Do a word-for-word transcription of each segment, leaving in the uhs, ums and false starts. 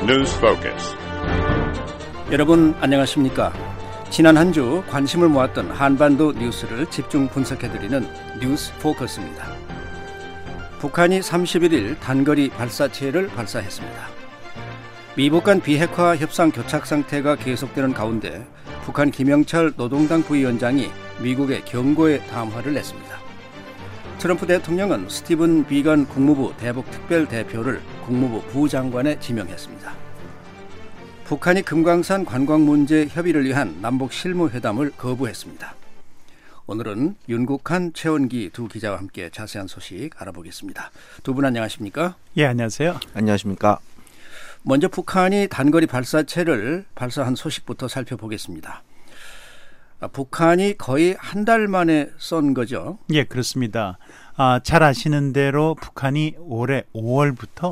News Focus. 여러분 안녕하십니까? 지난 한 주 관심을 모았던 한반도 뉴스를 집중 분석해드리는 뉴스 포커스입니다. 북한이 삼십일 일 단거리 발사체를 발사했습니다. 미북 간 비핵화 협상 교착 상태가 계속되는 가운데 북한 김영철 노동당 부위원장이 미국에 경고의 담화를 냈습니다. 트럼프 대통령은 스티븐 비건 국무부 대북 특별대표를 국무부 부장관에 지명했습니다. 북한이 금강산 관광 문제 협의를 위한 남북 실무회담을 거부했습니다. 오늘은 윤국한, 최원기 두 기자와 함께 자세한 소식 알아보겠습니다. 두 분 안녕하십니까? 예, 안녕하세요. 안녕하십니까? 먼저 북한이 단거리 발사체를 발사한 소식부터 살펴보겠습니다. 북한이 거의 한 달 만에 쏜 거죠? 예, 그렇습니다. 아, 잘 아시는 대로 북한이 올해 오월부터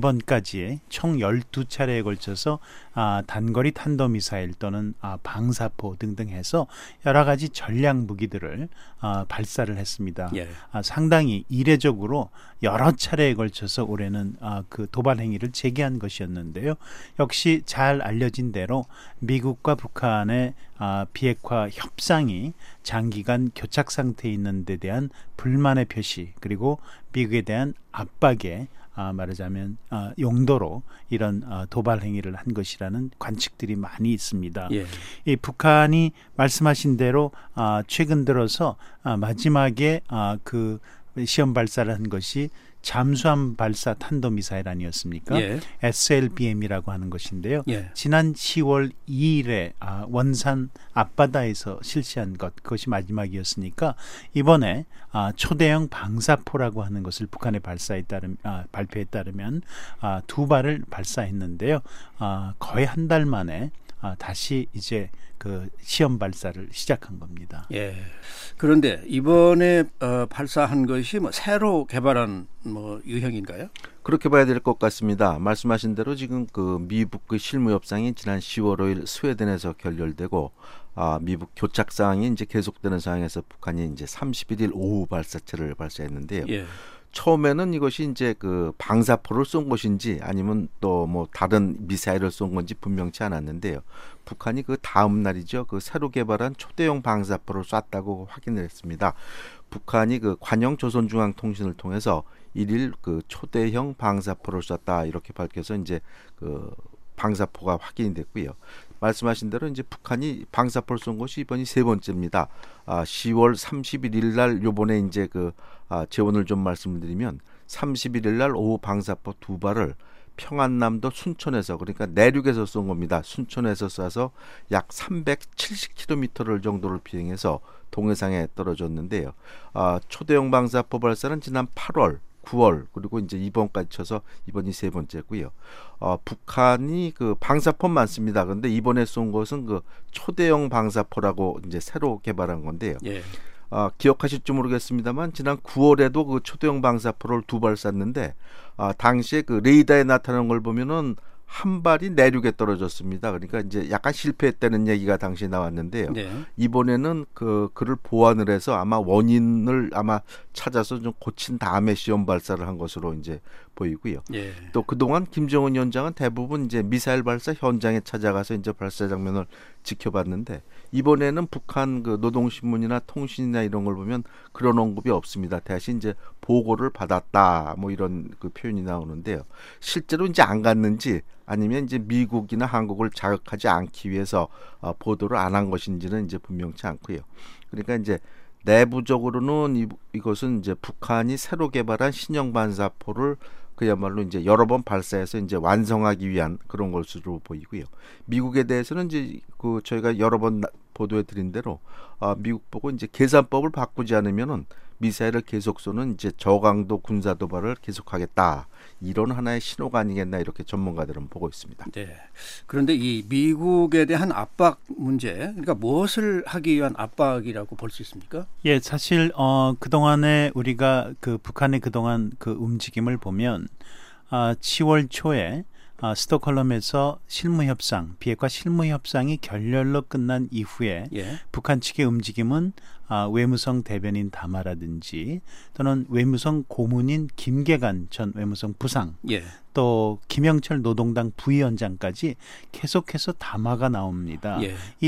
이번까지 총 열두 차례에 걸쳐서 아, 단거리 탄도미사일 또는 아, 방사포 등등 해서 여러 가지 전략 무기들을 아, 발사를 했습니다. 예. 아, 상당히 이례적으로 여러 차례에 걸쳐서 올해는 아, 그 도발 행위를 재개한 것이었는데요. 역시 잘 알려진 대로 미국과 북한의 아, 비핵화 협상이 장기간 교착 상태에 있는 데 대한 불만의 표시, 그리고 미국에 대한 압박에 아, 말하자면 아, 용도로 이런 아, 도발 행위를 한 것이라는 관측들이 많이 있습니다. 예. 이 북한이 말씀하신 대로 아, 최근 들어서 아, 마지막에 아, 그 시험 발사를 한 것이 잠수함 발사 탄도미사일 아니었습니까? 예. 에스엘비엠이라고 하는 것인데요. 예. 지난 시월 이일에 아, 원산 앞바다에서 실시한 것, 그것이 마지막이었으니까 이번에 아, 초대형 방사포라고 하는 것을 북한의 발사에 따르, 아, 발표에 따르면 아, 두 발을 발사했는데요. 아, 거의 한 달 만에 아, 다시 이제 그 시험 발사를 시작한 겁니다. 예. 그런데 이번에 어, 발사한 것이 뭐 새로 개발한 뭐 유형인가요? 그렇게 봐야 될 것 같습니다. 말씀하신 대로 지금 그 미북 그 실무 협상이 지난 시월 오일 스웨덴에서 결렬되고 아, 미북 교착 상황이 이제 계속되는 상황에서 북한이 이제 삼십일 일 오후 발사체를 발사했는데요. 예. 처음에는 이것이 이제 그 방사포를 쏜 것인지 아니면 또 뭐 다른 미사일을 쏜 건지 분명치 않았는데요. 북한이 그 다음 날이죠. 그 새로 개발한 초대형 방사포를 쐈다고 확인을 했습니다. 북한이 그 관영 조선중앙통신을 통해서 일일 그 초대형 방사포를 쐈다 이렇게 밝혀서 이제 그 방사포가 확인이 됐고요. 말씀하신 대로 이제 북한이 방사포를 쏜 것이 이번이 세 번째입니다. 아, 시월 삼십일 일 날 요번에 이제 그 아, 재원을 좀 말씀드리면 삼십일 일 날 오후 방사포 두 발을 평안남도 순천에서, 그러니까 내륙에서 쏜 겁니다. 순천에서 쏴서 약 삼백칠십 킬로미터를 정도를 비행해서 동해상에 떨어졌는데요. 아, 초대형 방사포 발사는 지난 팔월, 구월 그리고 이제 이번까지 쳐서 이번이 세 번째고요. 어, 북한이 그 방사포만 씁니다. 그런데 이번에 쏜 것은 그 초대형 방사포라고 이제 새로 개발한 건데요. 예. 어, 기억하실지 모르겠습니다만 지난 구월에도 그 초대형 방사포를 두 발 쐈는데 아, 당시에 그 레이더에 나타난 걸 보면은 한 발이 내륙에 떨어졌습니다. 그러니까 이제 약간 실패했다는 얘기가 당시에 나왔는데요. 네. 이번에는 그 그를 보완을 해서 아마 원인을 아마 찾아서 좀 고친 다음에 시험 발사를 한 것으로 이제 보이고요. 예. 또 그동안 김정은 위원장은 대부분 이제 미사일 발사 현장에 찾아가서 이제 발사 장면을 지켜봤는데 이번에는 북한 그 노동신문이나 통신이나 이런 걸 보면 그런 언급이 없습니다. 대신 이제 보고를 받았다 뭐 이런 그 표현이 나오는데요. 실제로 이제 안 갔는지 아니면 이제 미국이나 한국을 자극하지 않기 위해서 어, 보도를 안 한 것인지는 이제 분명치 않고요. 그러니까 이제 내부적으로는 이, 이것은 이제 북한이 새로 개발한 신형 반사포를 그야말로 이제 여러 번 발사해서 이제 완성하기 위한 그런 것으로 보이고요. 미국에 대해서는 이제 그 저희가 여러 번 보도해 드린 대로 아, 미국 보고 이제 계산법을 바꾸지 않으면은 미사일을 계속 쏘는 이제 저강도 군사 도발을 계속하겠다. 이런 하나의 신호가 아니겠나 이렇게 전문가들은 보고 있습니다. 네. 그런데 이 미국에 대한 압박 문제, 그러니까 무엇을 하기 위한 압박이라고 볼 수 있습니까? 예, 사실 어, 그 동안에 우리가 그 북한의 그 동안 그 움직임을 보면 아, 시월 초에 아, 스톡홀름에서 실무협상, 비핵화 실무협상이 결렬로 끝난 이후에 예. 북한 측의 움직임은 아, 외무성 대변인 담화라든지 또는 외무성 고문인 김계관 전 외무성 부상 예. 또 김영철 노동당 부위원장까지 계속해서 담화가 나옵니다. 예. 이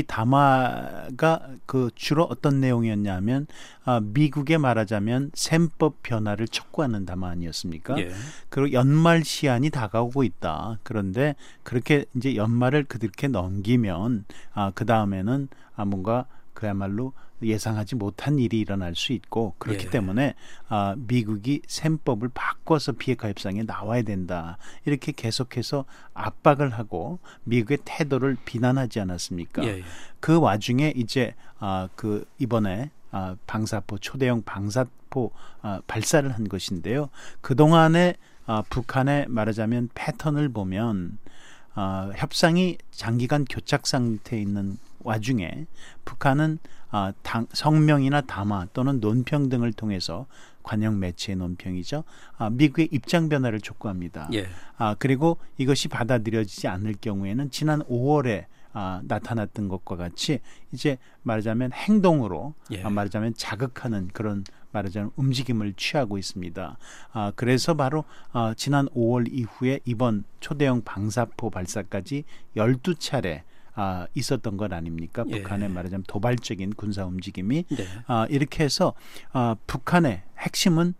담화가 그 주로 어떤 내용이었냐면 아, 미국에 말하자면 셈법 변화를 촉구하는 담화 아니었습니까? 예. 그리고 연말 시한이 다가오고 있다. 그런데 그렇게 이제 연말을 그렇게 넘기면 아, 그 다음에는 아, 뭔가 그야말로 예상하지 못한 일이 일어날 수 있고 그렇기 예. 때문에 아, 미국이 셈법을 바꿔서 비핵화 협상에 나와야 된다. 이렇게 계속해서 압박을 하고 미국의 태도를 비난하지 않았습니까? 예. 그 와중에 이제 아, 그 이번에 아, 방사포 초대형 방사포 아, 발사를 한 것인데요. 그 동안에 아, 북한의 말하자면 패턴을 보면 아, 협상이 장기간 교착 상태에 있는 와중에 북한은 아, 당, 성명이나 담화 또는 논평 등을 통해서 관영 매체의 논평이죠. 아, 미국의 입장 변화를 촉구합니다. 예. 아, 그리고 이것이 받아들여지지 않을 경우에는 지난 오월에 아, 나타났던 것과 같이 이제 말하자면 행동으로 예. 아, 말하자면 자극하는 그런 말하자면 움직임을 취하고 있습니다. 아, 그래서 바로 아, 지난 오월 이후에 이번 초대형 방사포 발사까지 열두 차례 아, 있었던 것 아닙니까? 예. 북한의 말하자면 도발적인 군사 움직임이 네. 아, 이렇게 해서 아, 북한의 핵심은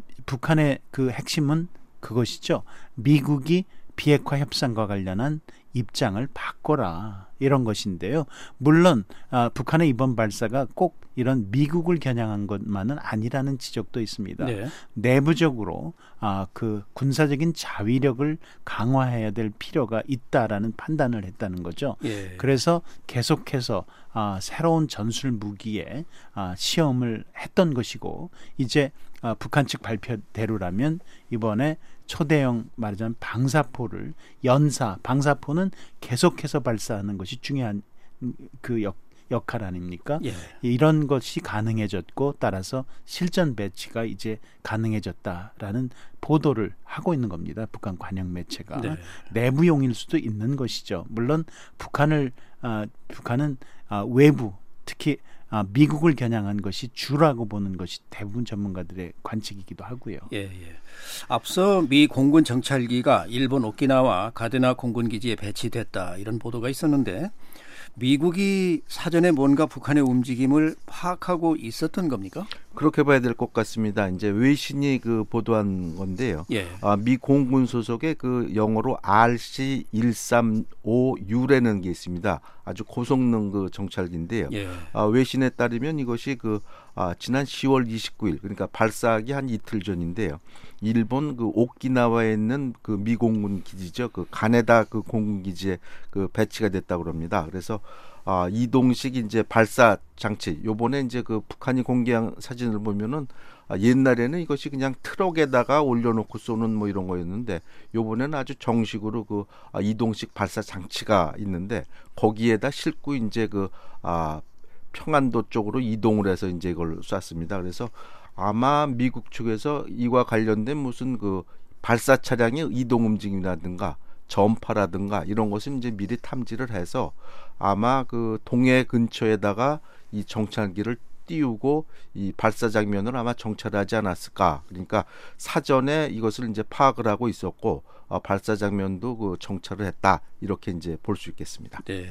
북한의 그 핵심은 그것이죠. 미국이 비핵화 협상과 관련한 입장을 바꿔라 이런 것인데요. 물론 아, 북한의 이번 발사가 꼭 이런 미국을 겨냥한 것만은 아니라는 지적도 있습니다. 네. 내부적으로 아, 그 군사적인 자위력을 강화해야 될 필요가 있다라는 판단을 했다는 거죠. 예. 그래서 계속해서 아, 새로운 전술 무기에 아, 시험을 했던 것이고 이제 아, 북한 측 발표대로라면 이번에 초대형 말하자면 방사포를 연사 방사포는 계속해서 발사하는 것이 중요한 그 역, 역할 아닙니까? 예. 이런 것이 가능해졌고 따라서 실전 배치가 이제 가능해졌다라는 보도를 하고 있는 겁니다. 북한 관영 매체가 네. 내부용일 수도 있는 것이죠. 물론 북한을 아, 북한은 아, 외부 특히 아, 미국을 겨냥한 것이 주라고 보는 것이 대부분 전문가들의 관측이기도 하고요. 예, 예. 앞서 미 공군 정찰기가 일본 오키나와 가데나 공군 기지에 배치됐다 이런 보도가 있었는데 미국이 사전에 뭔가 북한의 움직임을 파악하고 있었던 겁니까? 그렇게 봐야 될 것 같습니다. 이제 외신이 그 보도한 건데요. 예. 아, 미 공군 소속의 그 영어로 알씨 일삼오유라는 게 있습니다. 아주 고성능 그 정찰기인데요. 예. 아, 외신에 따르면 이것이 그 아, 지난 시월 이십구일 그러니까 발사하기 한 이틀 전인데요. 일본 그 오키나와에 있는 그 미 공군 기지죠. 그 가네다 그 공군 기지에 그 배치가 됐다고 합니다. 그래서 아, 이동식 이제 발사 장치. 요번에 이제 그 북한이 공개한 사진을 보면은 아, 옛날에는 이것이 그냥 트럭에다가 올려놓고 쏘는 뭐 이런 거였는데 요번에는 아주 정식으로 그 아, 이동식 발사 장치가 있는데 거기에다 싣고 이제 그 아, 평안도 쪽으로 이동을 해서 이제 이걸 쐈습니다. 그래서 아마 미국 측에서 이와 관련된 무슨 그 발사 차량의 이동 움직임이라든가 전파라든가 이런 것을 이제 미리 탐지를 해서 아마 그 동해 근처에다가 이 정찰기를 띄우고 이 발사 장면을 아마 정찰하지 않았을까. 그러니까 사전에 이것을 이제 파악을 하고 있었고 어, 발사 장면도 그 정찰을 했다. 이렇게 이제 볼 수 있겠습니다. 네.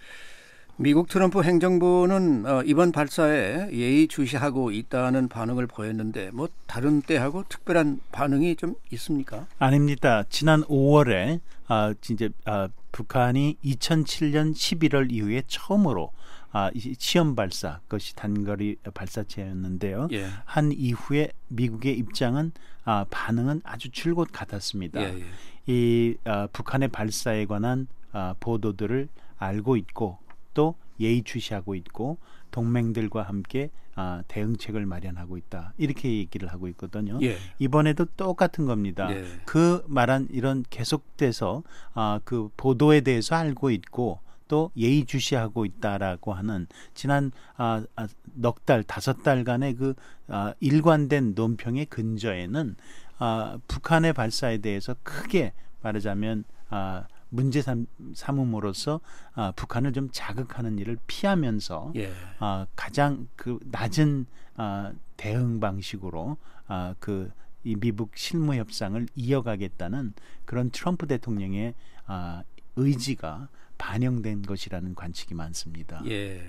미국 트럼프 행정부는 어, 이번 발사에 예의주시하고 있다는 반응을 보였는데 뭐 다른 때하고 특별한 반응이 좀 있습니까? 아닙니다. 지난 오월에 아, 진짜 아, 북한이 이천칠년 십일월 이후에 처음으로 아, 이 시험 발사, 그것이 단거리 발사체였는데요. 예. 한 이후에 미국의 입장은 아, 반응은 아주 줄곧 같았습니다. 예, 예. 이 아, 북한의 발사에 관한 아, 보도들을 알고 있고 또 예의주시하고 있고 동맹들과 함께 아, 대응책을 마련하고 있다. 이렇게 얘기를 하고 있거든요. 예. 이번에도 똑같은 겁니다. 예. 그 말한 이런 계속돼서 아, 그 보도에 대해서 알고 있고 또 예의주시하고 있다라고 하는 지난 아, 아, 넉 달, 다섯 달간의 그 아, 일관된 논평의 근저에는 아, 북한의 발사에 대해서 크게 말하자면 아, 문제 삼, 삼음으로써 아, 북한을 좀 자극하는 일을 피하면서 예. 아, 가장 그 낮은 아, 대응 방식으로 아, 그 이 미북 실무 협상을 이어가겠다는 그런 트럼프 대통령의 아, 의지가 반영된 것이라는 관측이 많습니다. 예.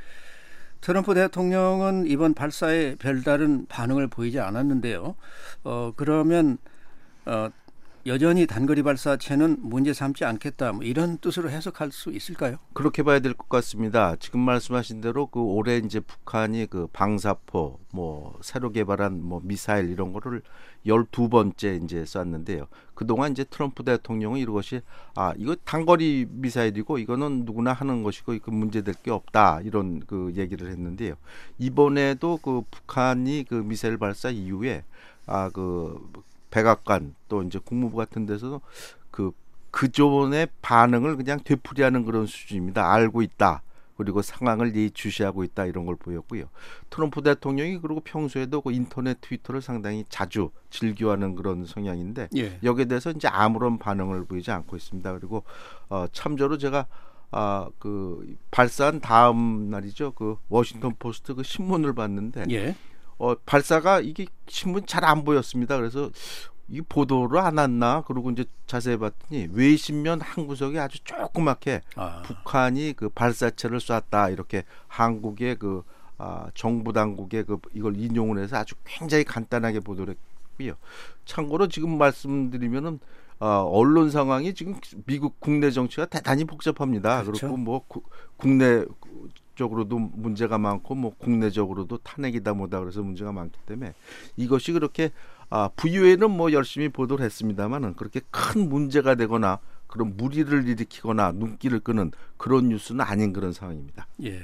트럼프 대통령은 이번 발사에 별다른 반응을 보이지 않았는데요. 어, 그러면 어, 여전히 단거리 발사체는 문제 삼지 않겠다, 뭐 이런 뜻으로 해석할 수 있을까요? 그렇게 봐야 될 것 같습니다. 지금 말씀하신 대로 그 올해 이제 북한이 그 방사포, 뭐 새로 개발한 뭐 미사일 이런 거를 열두 번째 이제 쐈는데요. 그동안 이제 트럼프 대통령은 이것이 아, 이거 단거리 미사일이고 이거는 누구나 하는 것이고 이거 문제될 게 없다, 이런 그 얘기를 했는데요. 이번에도 그 북한이 그 미사일 발사 이후에 아, 그 백악관 또 이제 국무부 같은 데서도 그 그전의 반응을 그냥 되풀이하는 그런 수준입니다. 알고 있다. 그리고 상황을 예의주시하고 있다, 이런 걸 보였고요. 트럼프 대통령이 그리고 평소에도 그 인터넷 트위터를 상당히 자주 즐겨하는 그런 성향인데 예. 여기에 대해서 이제 아무런 반응을 보이지 않고 있습니다. 그리고 어, 참조로 제가 아, 그 발사한 다음 날이죠. 그 워싱턴 포스트 그 신문을 봤는데 예. 어, 발사가 이게 신문 잘 안 보였습니다. 그래서 이 보도를 안 왔나? 그러고 이제 자세히 봤더니 외신면 한 구석에 아주 조그맣게 아. 북한이 그 발사체를 쐈다, 이렇게 한국의 그 아, 정부 당국의 그 이걸 인용을 해서 아주 굉장히 간단하게 보도를 했고요. 참고로 지금 말씀드리면은 어, 언론 상황이 지금 미국 국내 정치가 대단히 복잡합니다. 그렇죠. 그리고 뭐 구, 국내 적으로도 문제가 많고 뭐 국내적으로도 탄핵이다 뭐다 그래서 문제가 많기 때문에 이것이 그렇게 아, 부유에는 뭐 열심히 보도를 했습니다만은 그렇게 큰 문제가 되거나 그런 무리를 일으키거나 눈길을 끄는 그런 뉴스는 아닌 그런 상황입니다. 예.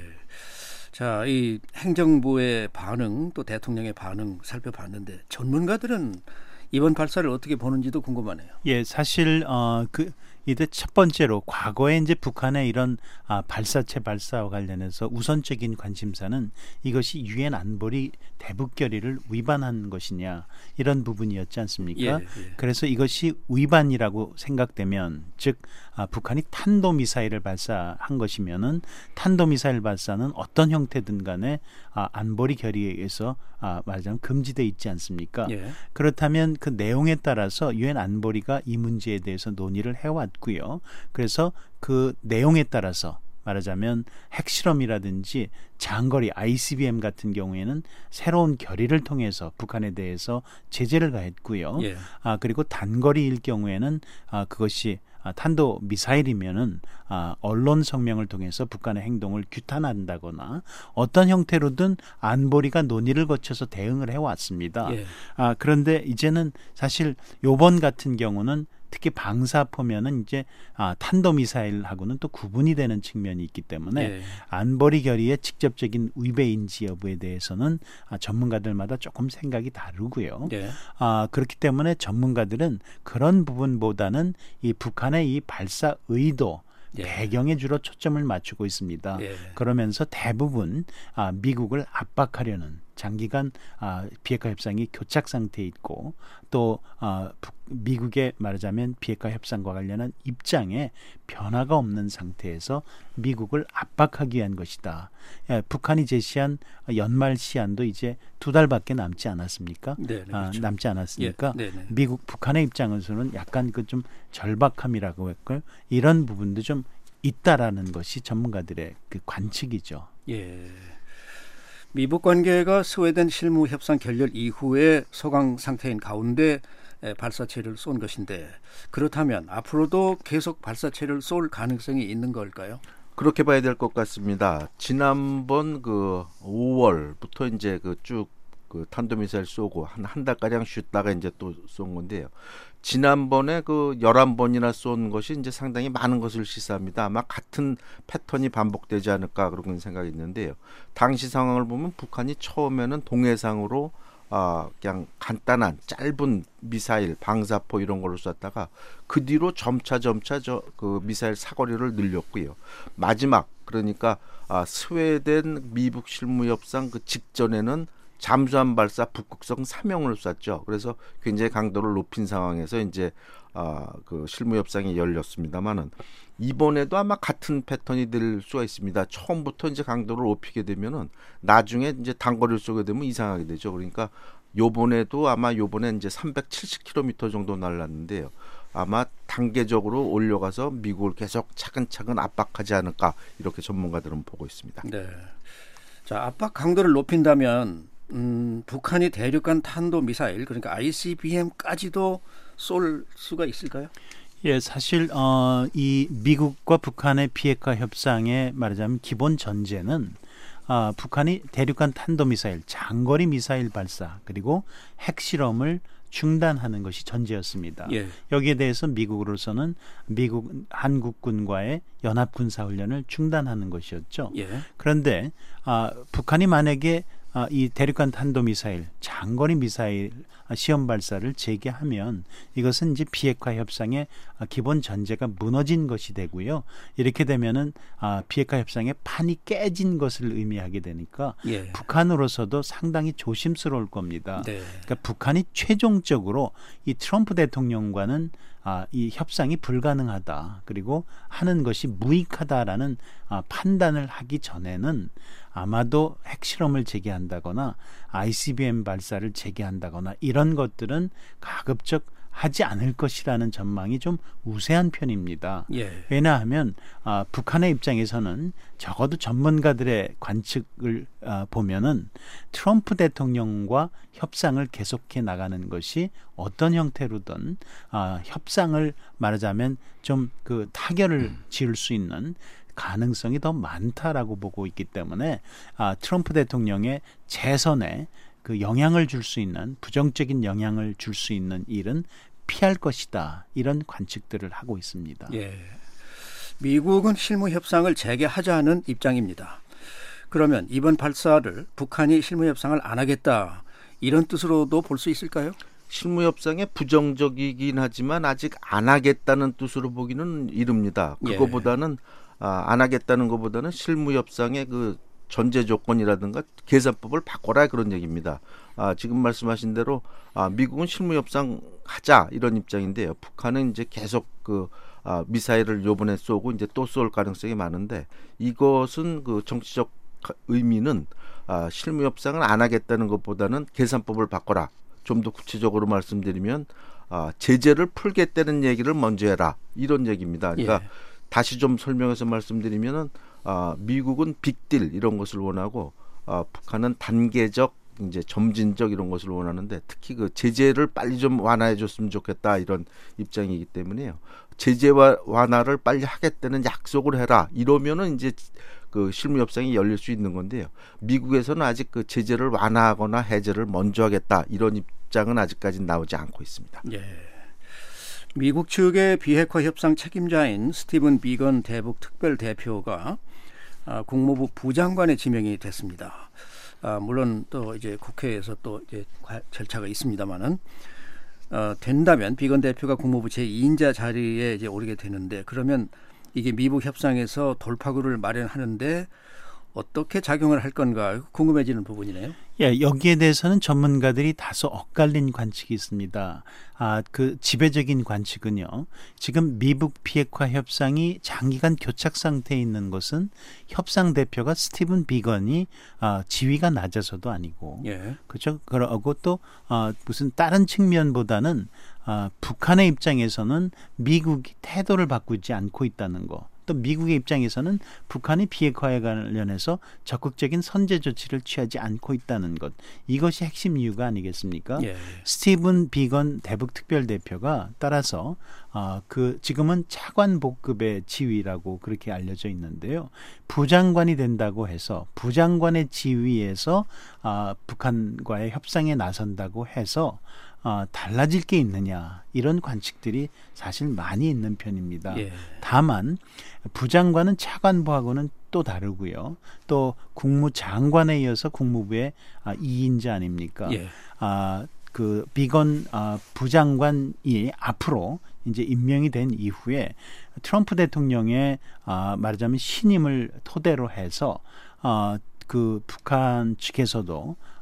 자, 이 행정부의 반응 또 대통령의 반응 살펴봤는데 전문가들은 이번 발사를 어떻게 보는지도 궁금하네요. 예, 사실 어, 그 이때 첫 번째로 과거에 이제 북한의 이런 아, 발사체 발사와 관련해서 우선적인 관심사는 이것이 유엔 안보리 대북 결의를 위반한 것이냐, 이런 부분이었지 않습니까? 예, 예. 그래서 이것이 위반이라고 생각되면, 즉 아, 북한이 탄도 미사일을 발사한 것이면은 탄도 미사일 발사는 어떤 형태든 간에 아, 안보리 결의에 의해서 아, 말하자면 금지돼 있지 않습니까? 예. 그렇다면 그 내용에 따라서 유엔 안보리가 이 문제에 대해서 논의를 해왔고요. 그래서 그 내용에 따라서 말하자면 핵실험이라든지 장거리 아이씨비엠 같은 경우에는 새로운 결의를 통해서 북한에 대해서 제재를 가했고요. 예. 아, 그리고 단거리일 경우에는 아, 그것이 아, 탄도 미사일이면은 아, 언론 성명을 통해서 북한의 행동을 규탄한다거나 어떤 형태로든 안보리가 논의를 거쳐서 대응을 해왔습니다. 예. 아, 그런데 이제는 사실 요번 같은 경우는 특히 방사포면은 이제 아, 탄도미사일하고는 또 구분이 되는 측면이 있기 때문에 예. 안보리 결의의 직접적인 위배인지 여부에 대해서는 아, 전문가들마다 조금 생각이 다르고요. 예. 아, 그렇기 때문에 전문가들은 그런 부분보다는 이 북한의 이 발사 의도, 예. 배경에 주로 초점을 맞추고 있습니다. 예. 그러면서 대부분 아, 미국을 압박하려는 장기간 아, 비핵화 협상이 교착 상태에 있고 또 아, 미국의 말하자면 비핵화 협상과 관련한 입장에 변화가 없는 상태에서 미국을 압박하기 위한 것이다. 예, 북한이 제시한 연말 시한도 이제 두 달밖에 남지 않았습니까? 네, 네, 아, 그렇죠. 남지 않았으니까 예, 네, 네. 미국 북한의 입장에서는 약간 그 좀 절박함이라고 할까요? 이런 부분도 좀 있다라는 것이 전문가들의 그 관측이죠. 예. 미북 관계가 스웨덴 실무 협상 결렬 이후에 소강 상태인 가운데 발사체를 쏜 것인데 그렇다면 앞으로도 계속 발사체를 쏠 가능성이 있는 걸까요? 그렇게 봐야 될 것 같습니다. 지난번 그 오월부터 이제 그 쭉 그 탄도미사일 쏘고 한 한 달가량 쉬었다가 이제 또 쏜 건데요. 지난번에 그 열한 번이나 쏜 것이 이제 상당히 많은 것을 시사합니다. 아마 같은 패턴이 반복되지 않을까 그런 생각이 있는데요. 당시 상황을 보면 북한이 처음에는 동해상으로 아, 그냥 간단한 짧은 미사일, 방사포 이런 걸로 쐈다가 그 뒤로 점차 점차 저 그 미사일 사거리를 늘렸고요. 마지막 그러니까 아, 스웨덴 미북 실무 협상 그 직전에는 잠수함 발사 북극성 삼 형을 쐈죠. 그래서 굉장히 강도를 높인 상황에서 이제 아, 그 실무 협상이 열렸습니다만은 이번에도 아마 같은 패턴이 될 수가 있습니다. 처음부터 이제 강도를 높이게 되면은 나중에 이제 단거리를 쏘게 되면 이상하게 되죠. 그러니까 요번에도 아마 요번에 이제 삼백칠십 킬로미터 정도 날랐는데요. 아마 단계적으로 올려가서 미국을 계속 차근차근 압박하지 않을까 이렇게 전문가들은 보고 있습니다. 네. 자, 압박 강도를 높인다면 음, 북한이 대륙간 탄도 미사일 그러니까 아이씨비엠까지도 쏠 수가 있을까요? 예, 사실 어, 이 미국과 북한의 비핵화 협상에 말하자면 기본 전제는 어, 북한이 대륙간 탄도미사일, 장거리 미사일 발사 그리고 핵실험을 중단하는 것이 전제였습니다. 예. 여기에 대해서 미국으로서는 미국 한국군과의 연합 군사 훈련을 중단하는 것이었죠. 예. 그런데 아, 북한이 만약에 아, 이 대륙간 탄도미사일, 장거리 미사일 시험 발사를 재개하면 이것은 이제 비핵화 협상의 기본 전제가 무너진 것이 되고요. 이렇게 되면은 아, 비핵화 협상의 판이 깨진 것을 의미하게 되니까 예. 북한으로서도 상당히 조심스러울 겁니다. 네. 그러니까 북한이 최종적으로 이 트럼프 대통령과는 아, 이 협상이 불가능하다. 그리고 하는 것이 무익하다라는 아, 판단을 하기 전에는 아마도 핵실험을 재개한다거나 아이씨비엠 발사를 재개한다거나 이런 것들은 가급적 하지 않을 것이라는 전망이 좀 우세한 편입니다. 예. 왜냐하면 아, 북한의 입장에서는 적어도 전문가들의 관측을 아, 보면은 트럼프 대통령과 협상을 계속해 나가는 것이 어떤 형태로든 아, 협상을 말하자면 좀 그 타결을 지을 수 있는 가능성이 더 많다라고 보고 있기 때문에 아, 트럼프 대통령의 재선에 그 영향을 줄 수 있는 부정적인 영향을 줄 수 있는 일은 피할 것이다. 이런 관측들을 하고 있습니다. 예. 미국은 실무 협상을 재개하자는 입장입니다. 그러면 이번 발사를 북한이 실무 협상을 안 하겠다. 이런 뜻으로도 볼 수 있을까요? 실무 협상에 부정적이긴 하지만 아직 안 하겠다는 뜻으로 보기는 이릅니다. 그거보다는 예. 아, 안 하겠다는 것보다는 실무 협상의 그 전제 조건이라든가 계산법을 바꿔라 그런 얘기입니다. 아, 지금 말씀하신 대로 아, 미국은 실무 협상 하자 이런 입장인데요. 북한은 이제 계속 그 아, 미사일을 요번에 쏘고 이제 또 쏠 가능성이 많은데 이것은 그 정치적 의미는 아, 실무 협상을 안 하겠다는 것보다는 계산법을 바꿔라. 좀 더 구체적으로 말씀드리면 아, 제재를 풀겠다는 얘기를 먼저 해라 이런 얘기입니다. 그러니까 예. 다시 좀 설명해서 말씀드리면은 아, 미국은 빅딜 이런 것을 원하고 아, 북한은 단계적 이제 점진적 이런 것을 원하는데 특히 그 제재를 빨리 좀 완화해줬으면 좋겠다 이런 입장이기 때문에요. 제재 완화를 빨리 하겠다는 약속을 해라 이러면은 이제 그 실무 협상이 열릴 수 있는 건데요. 미국에서는 아직 그 제재를 완화하거나 해제를 먼저 하겠다 이런 입장은 아직까지 나오지 않고 있습니다. 예. 미국 측의 비핵화 협상 책임자인 스티븐 비건 대북 특별 대표가 아, 국무부 부장관에 지명이 됐습니다. 아, 물론 또 이제 국회에서 또 이제 절차가 있습니다만은 어, 된다면 비건 대표가 국무부 제이 인자 자리에 이제 오르게 되는데 그러면 이게 미북 협상에서 돌파구를 마련하는데 어떻게 작용을 할 건가 궁금해지는 부분이네요. 예, 여기에 대해서는 전문가들이 다소 엇갈린 관측이 있습니다. 아, 그 지배적인 관측은요. 지금 미북 비핵화 협상이 장기간 교착 상태에 있는 것은 협상 대표가 스티븐 비건이 아, 지위가 낮아서도 아니고, 예. 그렇죠. 그러고 또 아, 무슨 다른 측면보다는 아, 북한의 입장에서는 미국이 태도를 바꾸지 않고 있다는 거. 또 미국의 입장에서는 북한이 비핵화에 관련해서 적극적인 선제 조치를 취하지 않고 있다는 것. 이것이 핵심 이유가 아니겠습니까? 예. 스티븐 비건 대북 특별대표가 따라서 어, 그 지금은 차관복급의 지위라고 그렇게 알려져 있는데요. 부장관이 된다고 해서 부장관의 지위에서 어, 북한과의 협상에 나선다고 해서 어, 달라질 게 있느냐 이런 관측들이 사실 많이 있는 편입니다. 예. 다만 부장관은 차관보하고는 또 다르고요. 또 국무장관에 이어서 국무부의 아, 이 인자 아닙니까? 예. 아, 그 비건 아, 부장관이 앞으로 이제 임명이 된 이후에 트럼프 대통령의 아, 말하자면 신임을 토대로 해서 아, 그 북한 측에서도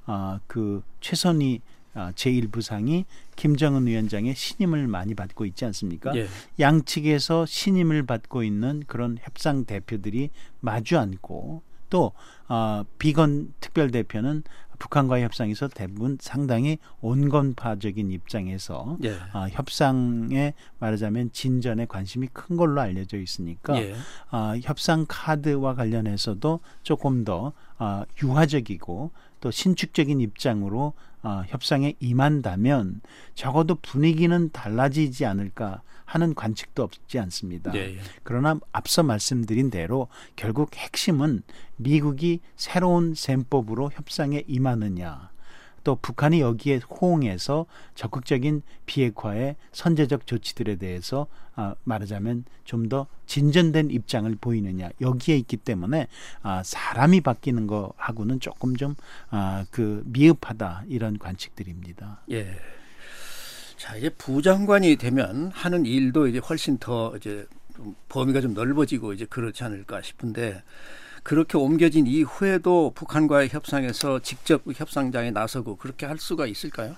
어, 그 최선희 어, 제일 부상이 김정은 위원장의 신임을 많이 받고 있지 않습니까? 예. 양측에서 신임을 받고 있는 그런 협상 대표들이 마주 앉고 또 어, 비건 특별대표는 북한과의 협상에서 대부분 상당히 온건파적인 입장에서 예. 어, 협상에 말하자면 진전에 관심이 큰 걸로 알려져 있으니까 예. 어, 협상 카드와 관련해서도 조금 더 어, 유화적이고 또 신축적인 입장으로 어, 협상에 임한다면 적어도 분위기는 달라지지 않을까 하는 관측도 없지 않습니다. 예, 예. 그러나 앞서 말씀드린 대로 결국 핵심은 미국이 새로운 셈법으로 협상에 임하느냐, 또 북한이 여기에 호응해서 적극적인 비핵화의 선제적 조치들에 대해서 아, 말하자면 좀 더 진전된 입장을 보이느냐, 여기에 있기 때문에 아, 사람이 바뀌는 거하고는 조금 좀 아, 그 미흡하다, 이런 관측들입니다. 예. 자, 이제 부장관이 되면 하는 일도 이제 훨씬 더 이제 좀 범위가 좀 넓어지고 이제 그렇지 않을까 싶은데, 그렇게 옮겨진 이후에도 북한과의 협상에서 직접 협상장에 나서고 그렇게 할 수가 있을까요?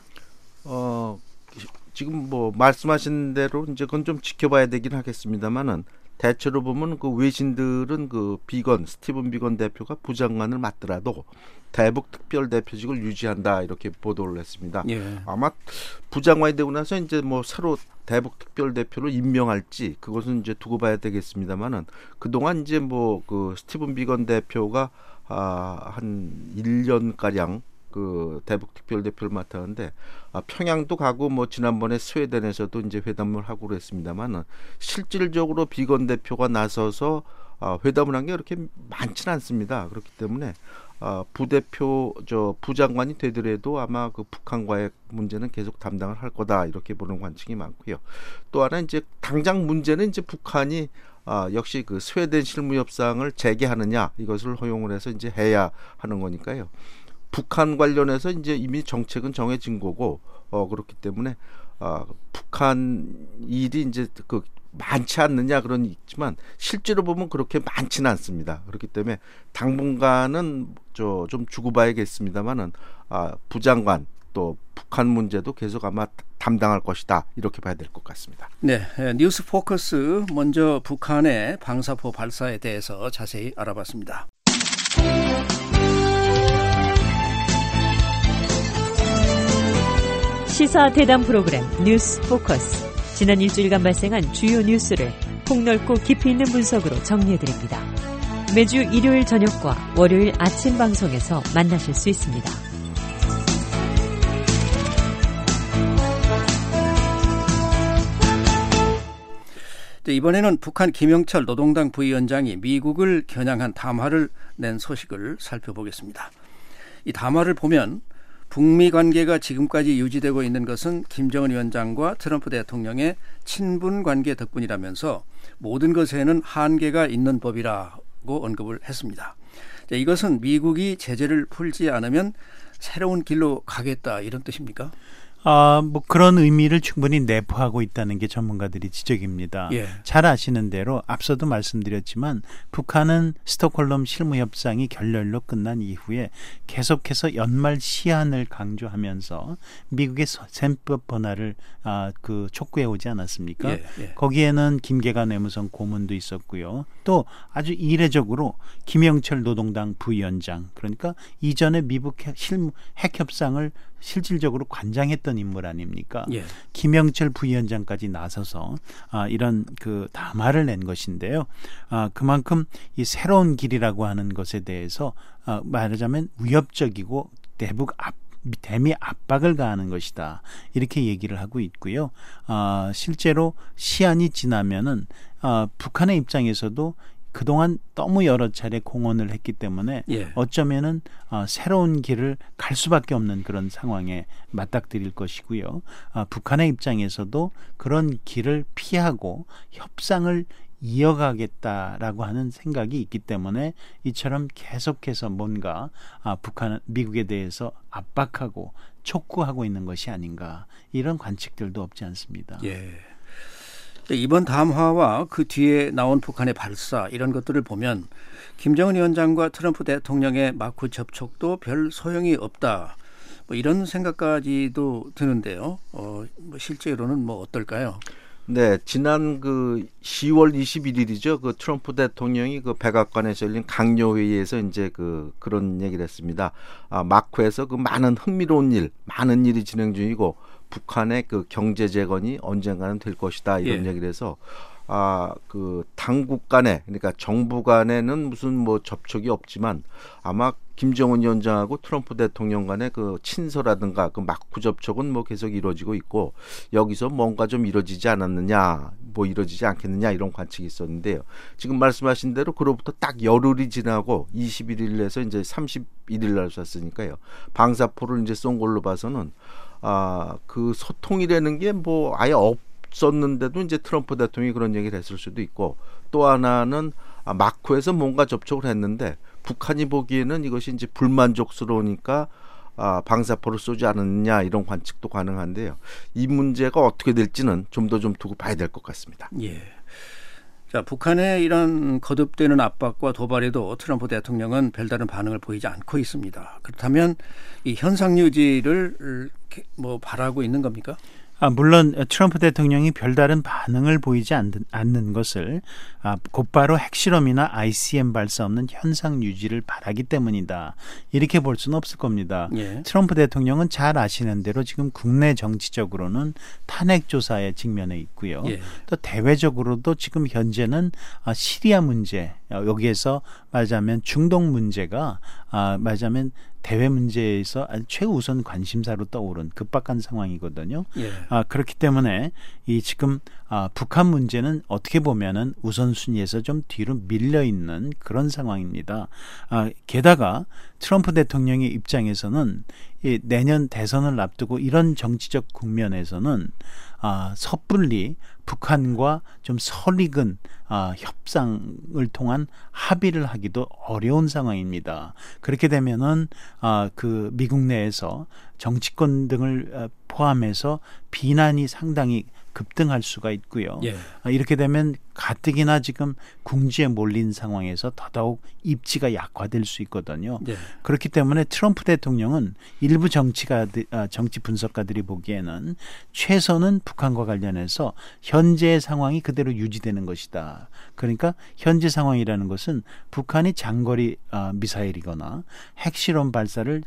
어, 지금 뭐 말씀하신 대로 이제 그건 좀 지켜봐야 되긴 하겠습니다만은, 대체로 보면 그 외신들은 그 비건 스티븐 비건 대표가 부장관을 맡더라도 대북 특별 대표직을 유지한다, 이렇게 보도를 했습니다. 예. 아마 부장관이 되고 나서 이제 뭐 새로 대북 특별 대표를 임명할지 그것은 이제 두고 봐야 되겠습니다만은, 그동안 이제 뭐 그 스티븐 비건 대표가 아, 한 일 년 가량 그 대북 특별 대표를 맡았는데, 아, 평양도 가고 뭐 지난번에 스웨덴에서도 이제 회담을 하고 그랬습니다만은, 실질적으로 비건 대표가 나서서 아, 회담을 한 게 그렇게 많지는 않습니다. 그렇기 때문에 아, 부대표 저 부장관이 되더라도 아마 그 북한과의 문제는 계속 담당을 할 거다, 이렇게 보는 관측이 많고요. 또 하나 이제 당장 문제는 이제 북한이 아, 역시 그 스웨덴 실무 협상을 재개하느냐, 이것을 허용을 해서 이제 해야 하는 거니까요. 북한 관련해서 이제 이미 정책은 정해진 거고, 어, 그렇기 때문에 어, 북한 일이 이제 그 많지 않느냐 그런 있지만 실제로 보면 그렇게 많지는 않습니다. 그렇기 때문에 당분간은 저 좀 주고 봐야겠습니다만은, 아, 부장관 또 북한 문제도 계속 아마 담당할 것이다, 이렇게 봐야 될 것 같습니다. 네, 뉴스 포커스 먼저 북한의 방사포 발사에 대해서 자세히 알아봤습니다. 시사 대담 프로그램 뉴스 포커스. 지난 일주일간 발생한 주요 뉴스를 폭넓고 깊이 있는 분석으로 정리해드립니다. 매주 일요일 저녁과 월요일 아침 방송에서 만나실 수 있습니다. 이번에는 북한 김영철 노동당 부위원장이 미국을 겨냥한 담화를 낸 소식을 살펴보겠습니다. 이 담화를 보면 북미 관계가 지금까지 유지되고 있는 것은 김정은 위원장과 트럼프 대통령의 친분 관계 덕분이라면서 모든 것에는 한계가 있는 법이라고 언급을 했습니다. 이것은 미국이 제재를 풀지 않으면 새로운 길로 가겠다, 이런 뜻입니까? 아, 뭐 그런 의미를 충분히 내포하고 있다는 게 전문가들이 지적입니다. 예. 잘 아시는 대로 앞서도 말씀드렸지만 북한은 스톡홀름 실무협상이 결렬로 끝난 이후에 계속해서 연말 시한을 강조하면서 미국의 셈법 변화를 아, 그 촉구해 오지 않았습니까? 예, 예. 거기에는 김계관 외무성 고문도 있었고요. 또 아주 이례적으로 김영철 노동당 부위원장, 그러니까 이전에 미국 핵, 실무, 핵협상을 실질적으로 관장했던 인물 아닙니까? 예. 김영철 부위원장까지 나서서 아, 이런 그 담화를 낸 것인데요. 아, 그만큼 이 새로운 길이라고 하는 것에 대해서 아, 말하자면 위협적이고 대북 압 대미 압박을 가하는 것이다, 이렇게 얘기를 하고 있고요. 아, 실제로 시한이 지나면은 아, 북한의 입장에서도 그동안 너무 여러 차례 공언을 했기 때문에 예. 어쩌면은 어, 새로운 길을 갈 수밖에 없는 그런 상황에 맞닥뜨릴 것이고요. 어, 북한의 입장에서도 그런 길을 피하고 협상을 이어가겠다라고 하는 생각이 있기 때문에 이처럼 계속해서 뭔가 아, 북한, 미국에 대해서 압박하고 촉구하고 있는 것이 아닌가, 이런 관측들도 없지 않습니다. 예. 이번 담화와 그 뒤에 나온 북한의 발사 이런 것들을 보면 김정은 위원장과 트럼프 대통령의 마크 접촉도 별 소용이 없다. 뭐 이런 생각까지도 드는데요. 어, 뭐 실제로는 뭐 어떨까요? 네, 지난 그 시월 이십일일이죠. 그 트럼프 대통령이 그 백악관에서 열린 강요회의에서 이제 그 그런 얘기를 했습니다. 아, 마크에서 그 많은 흥미로운 일, 많은 일이 진행 중이고 북한의 그 경제 재건이 언젠가는 될 것이다 이런 예. 얘기를 해서 아, 그 당국 간에 그러니까 정부 간에는 무슨 뭐 접촉이 없지만 아마 김정은 위원장하고 트럼프 대통령 간의 그 친서라든가 그 막후 접촉은 뭐 계속 이루어지고 있고 여기서 뭔가 좀 이루어지지 않았느냐 뭐 이루어지지 않겠느냐 이런 관측이 있었는데요. 지금 말씀하신 대로 그로부터 딱 열흘이 지나고 이십일일에서 이제 삼십일일 날 쐈으니까요. 방사포를 이제 쏜 걸로 봐서는 아, 그 소통이라는 게 뭐 아예 없었는데도 이제 트럼프 대통령이 그런 얘기를 했을 수도 있고 또 하나는 아, 마크에서 뭔가 접촉을 했는데 북한이 보기에는 이것이 이제 불만족스러우니까 아, 방사포를 쏘지 않았느냐 이런 관측도 가능한데요. 이 문제가 어떻게 될지는 좀 더 좀 두고 봐야 될 것 같습니다. 예. 자, 북한의 이런 거듭되는 압박과 도발에도 트럼프 대통령은 별다른 반응을 보이지 않고 있습니다. 그렇다면 이 현상 유지를 뭐 바라고 있는 겁니까? 아, 물론 트럼프 대통령이 별다른 반응을 보이지 않는, 않는 것을 아, 곧바로 핵실험이나 아이씨비엠 발사 없는 현상 유지를 바라기 때문이다. 이렇게 볼 수는 없을 겁니다. 예. 트럼프 대통령은 잘 아시는 대로 지금 국내 정치적으로는 탄핵 조사에 직면해 있고요. 예. 또 대외적으로도 지금 현재는 아, 시리아 문제, 여기에서 말하자면 중동 문제가 아, 말하자면 대외 문제에서 아주 최우선 관심사로 떠오른 급박한 상황이거든요. 예. 아, 그렇기 때문에 이 지금 아, 북한 문제는 어떻게 보면은 우선순위에서 좀 뒤로 밀려 있는 그런 상황입니다. 아, 게다가 트럼프 대통령의 입장에서는 이 내년 대선을 앞두고 이런 정치적 국면에서는 아, 섣불리 북한과 좀 설익은 아, 협상을 통한 합의를 하기도 어려운 상황입니다. 그렇게 되면은 아, 그 미국 내에서 정치권 등을 포함해서 비난이 상당히 급등할 수가 있고요. 예. 이렇게 되면 가뜩이나 지금 궁지에 몰린 상황에서 더더욱 입지가 약화될 수 있거든요. 예. 그렇기 때문에 트럼프 대통령은 일부 정치가 정치 분석가들이 보기에는 최선은 북한과 관련해서 현재의 상황이 그대로 유지되는 것이다. 그러니까 현재 상황이라는 것은 북한이 장거리 미사일이거나 핵실험 발사를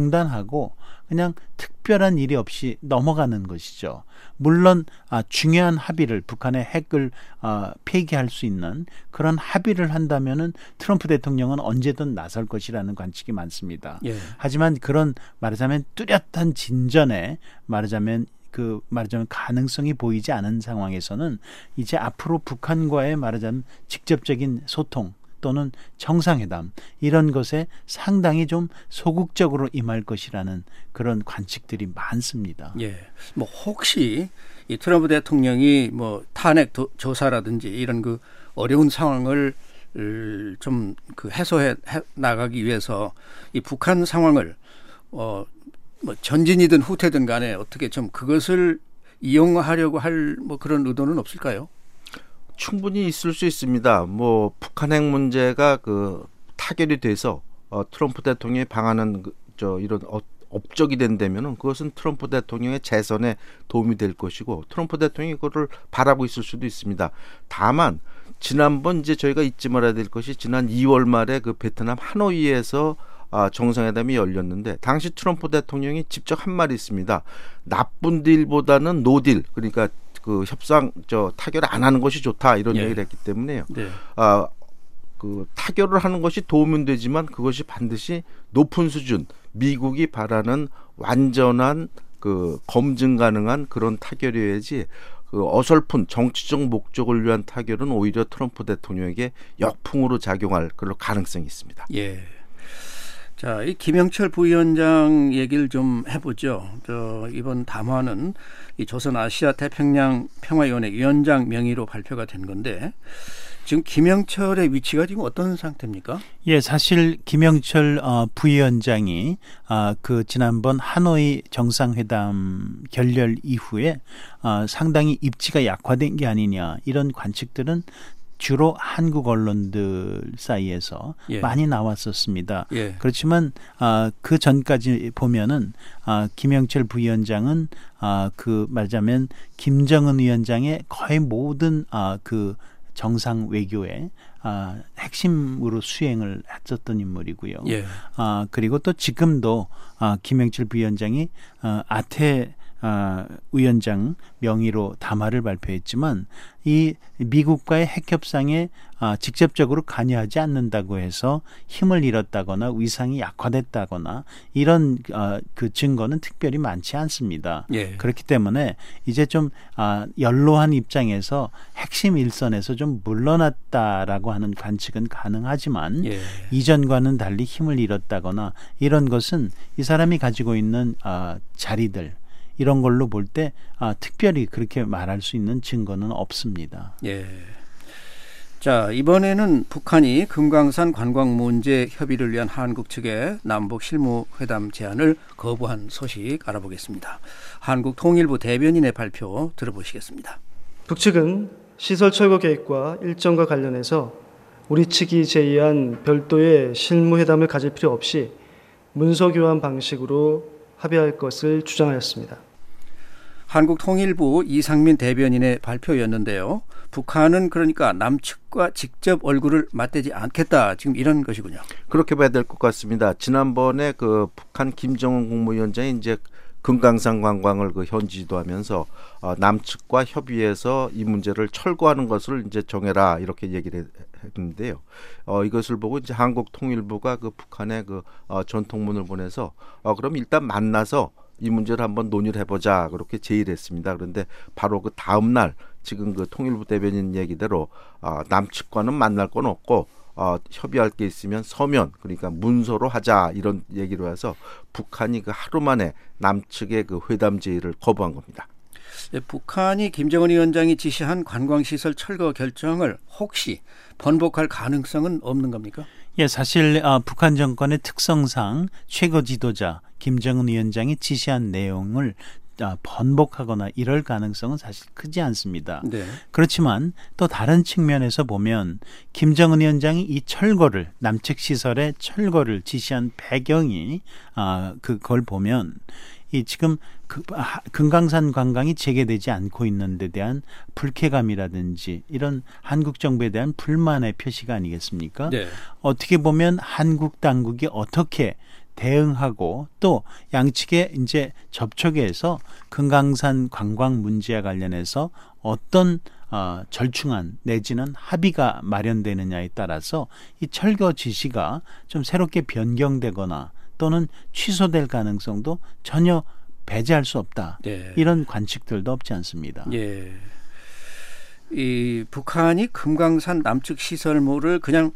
중단하고 그냥 특별한 일이 없이 넘어가는 것이죠. 물론 아, 중요한 합의를 북한의 핵을 아, 폐기할 수 있는 그런 합의를 한다면은 트럼프 대통령은 언제든 나설 것이라는 관측이 많습니다. 예. 하지만 그런 말하자면 뚜렷한 진전에 말하자면 그 말하자면 가능성이 보이지 않은 상황에서는 이제 앞으로 북한과의 말하자면 직접적인 소통 또는 정상회담 이런 것에 상당히 좀 소극적으로 임할 것이라는 그런 관측들이 많습니다. 예. 뭐 혹시 이 트럼프 대통령이 뭐 탄핵 도, 조사라든지 이런 그 어려운 상황을 좀 그 해소해 해, 나가기 위해서 이 북한 상황을 어 뭐 전진이든 후퇴든 간에 어떻게 좀 그것을 이용하려고 할 뭐 그런 의도는 없을까요? 충분히 있을 수 있습니다. 뭐 북한 핵 문제가 그 타결이 돼서 어, 트럼프 대통령이 방하는 그, 저 이런 어, 업적이 된다면은 그것은 트럼프 대통령의 재선에 도움이 될 것이고 트럼프 대통령이 그거를 바라고 있을 수도 있습니다. 다만 지난번 이제 저희가 잊지 말아야 될 것이 지난 이월 말에 그 베트남 하노이에서 아, 정상회담이 열렸는데 당시 트럼프 대통령이 직접 한 말이 있습니다. 나쁜 딜보다는 노딜 그러니까 그 협상 저 타결 안 하는 것이 좋다 이런 예. 얘기를 했기 때문에요. 네. 아, 그 타결을 하는 것이 도움은 되지만 그것이 반드시 높은 수준 미국이 바라는 완전한 그 검증 가능한 그런 타결이어야지 그 어설픈 정치적 목적을 위한 타결은 오히려 트럼프 대통령에게 역풍으로 작용할 그런 가능성이 있습니다. 예. 자, 이 김영철 부위원장 얘기를 좀 해보죠. 저 이번 담화는 이 조선 아시아 태평양 평화위원회 위원장 명의로 발표가 된 건데 지금 김영철의 위치가 지금 어떤 상태입니까? 예, 사실 김영철 어, 부위원장이 어, 그 지난번 하노이 정상회담 결렬 이후에 어, 상당히 입지가 약화된 게 아니냐 이런 관측들은 주로 한국 언론들 사이에서 예. 많이 나왔었습니다. 예. 그렇지만 어, 그 전까지 보면은 어, 김영철 부위원장은 어, 그 말하자면 김정은 위원장의 거의 모든 어, 그 정상 외교의 어, 핵심으로 수행을 했었던 인물이고요. 예. 어, 그리고 또 지금도 어, 김영철 부위원장이 어, 아태 어, 위원장 명의로 담화를 발표했지만 이 미국과의 핵 협상에 어, 직접적으로 관여하지 않는다고 해서 힘을 잃었다거나 위상이 약화됐다거나 이런 어, 그 증거는 특별히 많지 않습니다. 예. 그렇기 때문에 이제 좀 어, 연로한 입장에서 핵심 일선에서 좀 물러났다라고 하는 관측은 가능하지만 예. 이전과는 달리 힘을 잃었다거나 이런 것은 이 사람이 가지고 있는 어, 자리들 이런 걸로 볼 때 아, 특별히 그렇게 말할 수 있는 증거는 없습니다. 예. 자, 이번에는 북한이 금강산 관광 문제 협의를 위한 한국 측의 남북 실무회담 제안을 거부한 소식 알아보겠습니다. 한국통일부 대변인의 발표 들어보시겠습니다. 북측은 시설 철거 계획과 일정과 관련해서 우리 측이 제의한 별도의 실무회담을 가질 필요 없이 문서 교환 방식으로 합의할 것을 주장하였습니다. 한국통일부 이상민 대변인의 발표였는데요. 북한은 그러니까 남측과 직접 얼굴을 맞대지 않겠다. 지금 이런 것이군요. 그렇게 봐야 될 것 같습니다. 지난번에 그 북한 김정은 국무위원장이 이제 금강산 관광을 그 현지도하면서 어, 남측과 협의해서 이 문제를 철거하는 것을 이제 정해라 이렇게 얘기를 했는데요. 어, 이것을 보고 이제 한국통일부가 그 북한에 그 어, 전통문을 보내서 어, 그럼 일단 만나서 이 문제를 한번 논의를 해보자 그렇게 제의를 했습니다. 그런데 바로 그 다음 날 지금 그 통일부 대변인 얘기대로 어, 남측과는 만날 건 없고 어, 협의할 게 있으면 서면 그러니까 문서로 하자 이런 얘기로 해서 북한이 그 하루 만에 남측의 그 회담 제의를 거부한 겁니다. 네, 북한이 김정은 위원장이 지시한 관광시설 철거 결정을 혹시 번복할 가능성은 없는 겁니까? 예, 사실 어, 북한 정권의 특성상 최고 지도자 김정은 위원장이 지시한 내용을 어, 번복하거나 이럴 가능성은 사실 크지 않습니다. 네. 그렇지만 또 다른 측면에서 보면 김정은 위원장이 이 철거를 남측 시설의 철거를 지시한 배경이 어, 그걸 보면 이 지금 그, 아, 금강산 관광이 재개되지 않고 있는 데 대한 불쾌감이라든지 이런 한국 정부에 대한 불만의 표시가 아니겠습니까? 네. 어떻게 보면 한국 당국이 어떻게 대응하고 또 양측의 이제 접촉에서 금강산 관광 문제와 관련해서 어떤 어, 절충안 내지는 합의가 마련되느냐에 따라서 이 철거 지시가 좀 새롭게 변경되거나 또는 취소될 가능성도 전혀 배제할 수 없다. 네. 이런 관측들도 없지 않습니다. 예. 이 북한이 금강산 남측 시설물을 그냥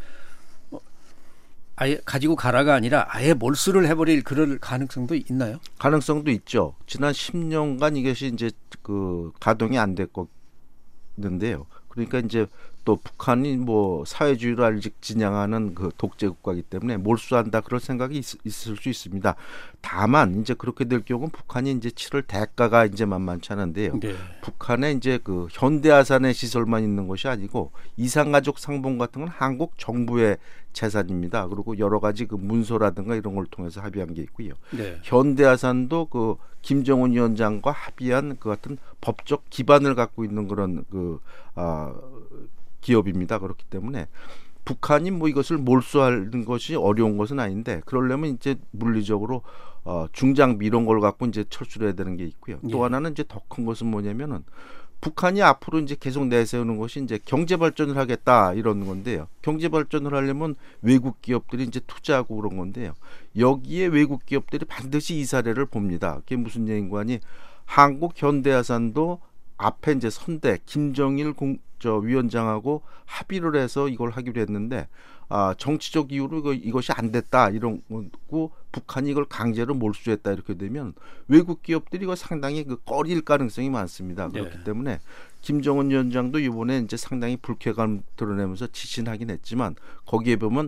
아예 가지고 가라가 아니라 아예 몰수를 해버릴 그럴 가능성도 있나요? 가능성도 있죠. 지난 십 년간 이것이 이제 그 가동이 안 됐는데요. 그러니까 이제 또 북한이 뭐 사회주의를 아직 지향하는 그 독재 국가이기 때문에 몰수한다 그럴 생각이 있, 있을 수 있습니다. 다만 이제 그렇게 될 경우는 북한이 이제 치를 대가가 이제 만만치 않은데요. 네. 북한에 이제 그 현대아산의 시설만 있는 것이 아니고 이산가족 상봉 같은 건 한국 정부의 재산입니다. 그리고 여러 가지 그 문서라든가 이런 걸 통해서 합의한 게 있고요. 네. 현대아산도 그 김정은 위원장과 합의한 그 같은 법적 기반을 갖고 있는 그런 그 아. 기업입니다. 그렇기 때문에 북한이 뭐 이것을 몰수하는 것이 어려운 것은 아닌데 그러려면 이제 물리적으로 어, 중장비 이런 걸 갖고 이제 철수를 해야 되는 게 있고요. 또 예. 하나는 이제 더 큰 것은 뭐냐면은 북한이 앞으로 이제 계속 내세우는 것이 이제 경제 발전을 하겠다 이런 건데요. 경제 발전을 하려면 외국 기업들이 이제 투자하고 그런 건데요. 여기에 외국 기업들이 반드시 이 사례를 봅니다. 그게 무슨 얘기인가 하니 한국 현대아산도 앞에 이제 선대 김정일 공, 저 위원장하고 합의를 해서 이걸 하기로 했는데 아, 정치적 이유로 이거, 이것이 안 됐다 이런 거고 북한이 이걸 강제로 몰수했다 이렇게 되면 외국 기업들이 이거 상당히 그 꺼릴 가능성이 많습니다. 그렇기 네. 때문에 김정은 위원장도 이번에 이제 상당히 불쾌감 드러내면서 지신하긴 했지만 거기에 보면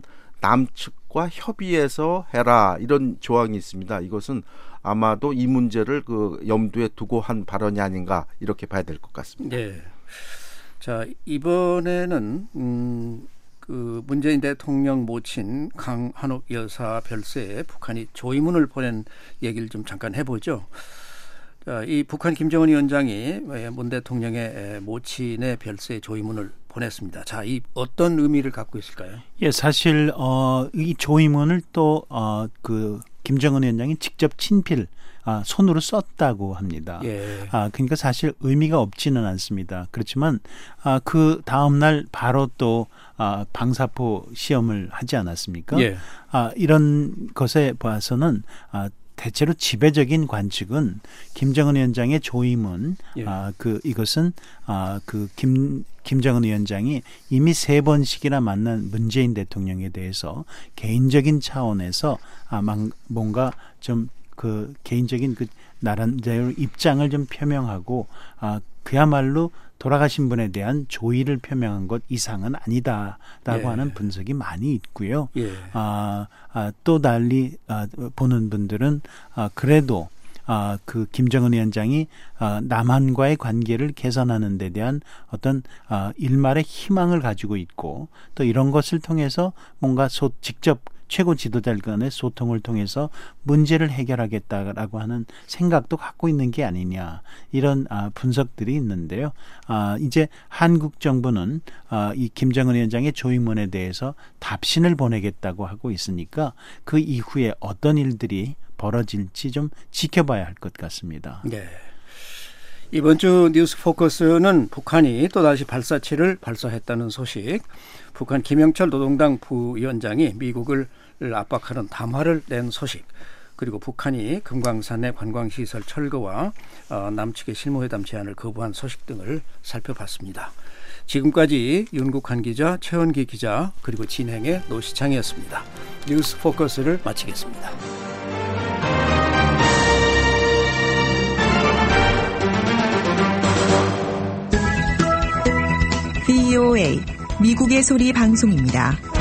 남측과 협의해서 해라 이런 조항이 있습니다. 이것은 아마도 이 문제를 그 염두에 두고 한 발언이 아닌가 이렇게 봐야 될 것 같습니다. 네. 자, 이번에는 음, 그 문재인 대통령 모친 강한옥 여사 별세에 북한이 조의문을 보낸 얘기를 좀 잠깐 해보죠. 자, 이 북한 김정은 위원장이 문 대통령의 모친의 별세에 조의문을 보냈습니다. 자, 이 어떤 의미를 갖고 있을까요? 예, 사실 어, 이 조의문을 또 어, 그 김정은 위원장이 직접 친필 아, 손으로 썼다고 합니다. 예. 아, 그러니까 사실 의미가 없지는 않습니다. 그렇지만 아, 그 다음 날 바로 또 아, 방사포 시험을 하지 않았습니까? 예. 아, 이런 것에 봐서는 아, 대체로 지배적인 관측은 김정은 위원장의 조의문, 예. 아, 그 이것은 아, 그 김 김정은 위원장이 이미 세 번씩이나 만난 문재인 대통령에 대해서 개인적인 차원에서 아, 뭔가 좀 그 개인적인 그 나름대로 입장을 좀 표명하고 아, 그야말로 돌아가신 분에 대한 조의를 표명한 것 이상은 아니다라고 예. 하는 분석이 많이 있고요. 예. 아, 아, 또 달리 아, 보는 분들은 아, 그래도 아, 그 김정은 위원장이 아, 남한과의 관계를 개선하는 데 대한 어떤 아, 일말의 희망을 가지고 있고 또 이런 것을 통해서 뭔가 소, 직접 최고 지도자들 간의 소통을 통해서 문제를 해결하겠다라고 하는 생각도 갖고 있는 게 아니냐 이런 아, 분석들이 있는데요. 아, 이제 한국 정부는 아, 이 김정은 위원장의 조의문에 대해서 답신을 보내겠다고 하고 있으니까 그 이후에 어떤 일들이 벌어질지 좀 지켜봐야 할 것 같습니다. 네. 이번 주 뉴스 포커스는 북한이 또다시 발사체를 발사했다는 소식, 북한 김영철 노동당 부위원장이 미국을 압박하는 담화를 낸 소식, 그리고 북한이 금강산의 관광시설 철거와 어, 남측의 실무회담 제안을 거부한 소식 등을 살펴봤습니다. 지금까지 윤국한 기자, 최원기 기자, 그리고 진행의 노시창이었습니다. 뉴스 포커스를 마치겠습니다. 브이오에이 미국의 소리 방송입니다.